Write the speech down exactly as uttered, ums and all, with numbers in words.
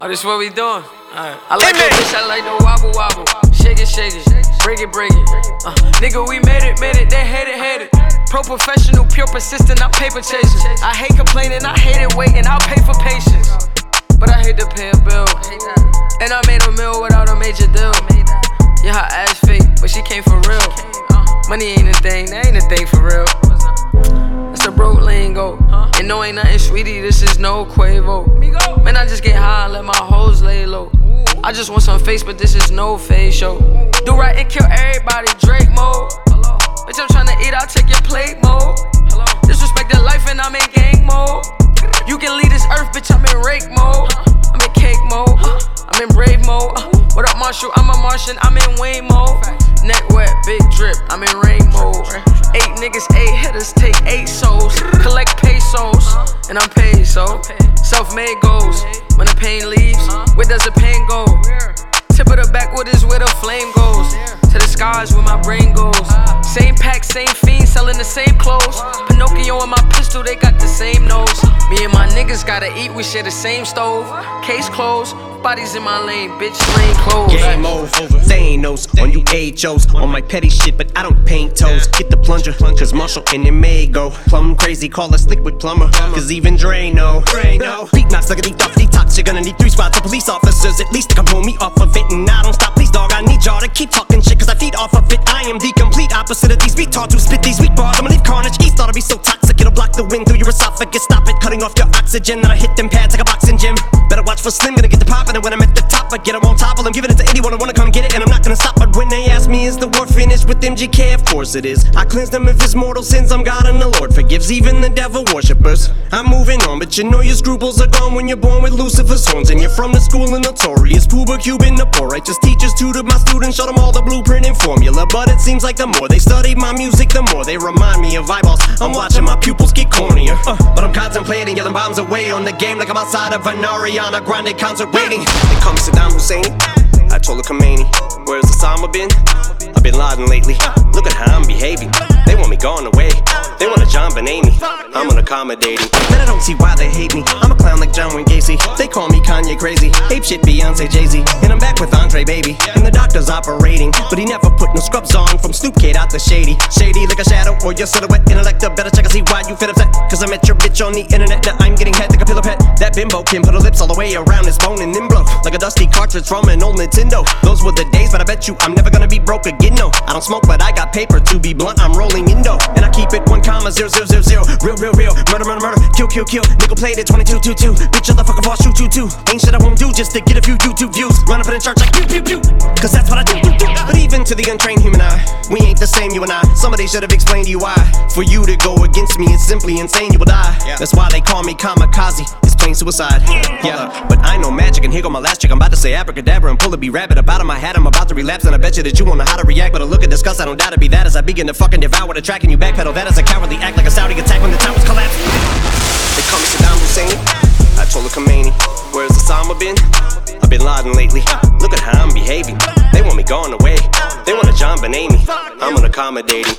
Oh, this what we doing? Alright. I like that bitch, I like the wobble wobble. Shake it, shake it, break it, break it. Uh, nigga, we made it, made it, they hate it, hate it. Pro professional, pure persistent, I'm paper chasing. I hate complaining, I hate it waiting, I'll pay for patience. But I hate to pay a bill. And I made a meal without a major deal. Yeah, her ass fake, but she came for real. Money ain't a thing, that ain't a thing for real. That's a broke lingo. And no, ain't nothing sweetie, this is no Quavo. Man, I just get high and let my hoes lay low. I just want some face, but this is no face show. Do right and kill everybody, Drake mode. Bitch, I'm tryna eat, I'll take your plate mode. Disrespect the life and I'm in gang mode. You can leave this earth, bitch, I'm in rake mode. I'm in cake mode, I'm in brave mode. What up, Marshall? I'm a Martian, I'm in Wayne mode. Neck wet, big drip, I'm in rain mode. Eight niggas, eight hitters, take eight souls. Collect pesos, and I'm paid, so self-made goals. When the pain leaves, where does the pain go? Tip of the backwood is where the flame goes. To the skies where my brain goes. Same pack, same fiend, selling the same clothes. Pinocchio and my pistol, they got the same nose. Me and my niggas gotta eat, we share the same stove. Case closed, bodies in my lane, bitch, lane closed. Game over, Thanos on you H Os. On my petty shit, but I don't paint toes. Get the plunger, cause Marshall and it may go plumb crazy, call us liquid plumber. Cause even Dre know. Beat knocks like a deep off detox. You're gonna need three squads of police officers. At least they can pull me off of it. And I don't stop, please dog, I need y'all to keep talking shit, cause I feed off of it. I am the complete opposite of these retards who spit these weak bars. I'ma leave carnage east, thought I'd be so toxic. It'll block the wind through your esophagus. Stop it, cutting off your oxygen. Then I hit them pads like a boxing gym. Better watch for Slim, gonna get the poppin'. And when I'm at the top, I get them on top of them. Giving it to anyone who wanna come get it, and I'm not gonna stop. But when they ask me, is the war finished with M G K? Of course it is. I cleanse them of his mortal sins. I'm God and the Lord forgives even the devil worshippers. I'm moving on, but you know your scruples are gone when you're born with Lucifer's horns. And you're from the school of notorious Puba Cuban, the poor righteous teachers tutored my students, showed them all the blueprint and formula. But it seems like the more they study my music, the more they remind me of eyeballs. I'm watching my pupils get cornier, uh, but I'm contemplating, yelling bombs away on the game like I'm outside of an Ariana Grande concert waiting. It comes Saddam Hussein, I told her Khomeini, where's Osama been? I've been Laden lately. Look at how I'm behaving. They want me gone away. They want a John Benet. I'm unaccommodating. Man, I don't see why they hate me. I'm a clown like John Wayne Gacy. They call me Kanye crazy. Ape shit Beyonce Jay-Z. And I'm back with Andre Baby. And the doctor's operating, but he never put no scrubs on. From Snoop Kid out the shady. Shady like a shadow or your silhouette. Intellect, better check and see why you feel upset. Cause I met your bitch on the internet. Now I'm getting head like a pillow pet. That bimbo can put her lips all the way around his bone and then blow like a dusty cartridge from an old Nintendo. Those were the days, but I bet you I'm never gonna be broke again, no. I don't smoke, but I got paper. To be blunt, I'm rolling Indo. And I keep it one comma zero zero zero zero. Real, real, real. Murder, murder, murder. Kill, kill, kill. Nickel plated twenty-two two two. Bitch, shut the fuck up, I'll shoot you too. Ain't shit I won't do just to get a few YouTube views. Run up in the church like pew, pew, pew. Cause that's what I do, do, do. But even to the untrained human eye, we ain't the same, you and I. Somebody should have explained to you why. For you to go against me, it's simply insane, you will die. Yeah. That's why they call me kamikaze. It's plain suicide. Yeah, but I know magic, and here go my last trick. I'm about to say abracadabra and pull a B-rabbit up out of my hat. I'm about to relapse, and I bet you that you won't know how to react. But a look at disgust, I don't doubt it be that as I begin to fucking devour the track and you backpedal. That is a cowardly act like a Saudi attack when the towers collapse. They call me Saddam Hussein. I told her Khomeini, where's Osama been? I've been Laden lately. Look at how I'm behaving. They want me gone away. They want a John Benet. I'm unaccommodating.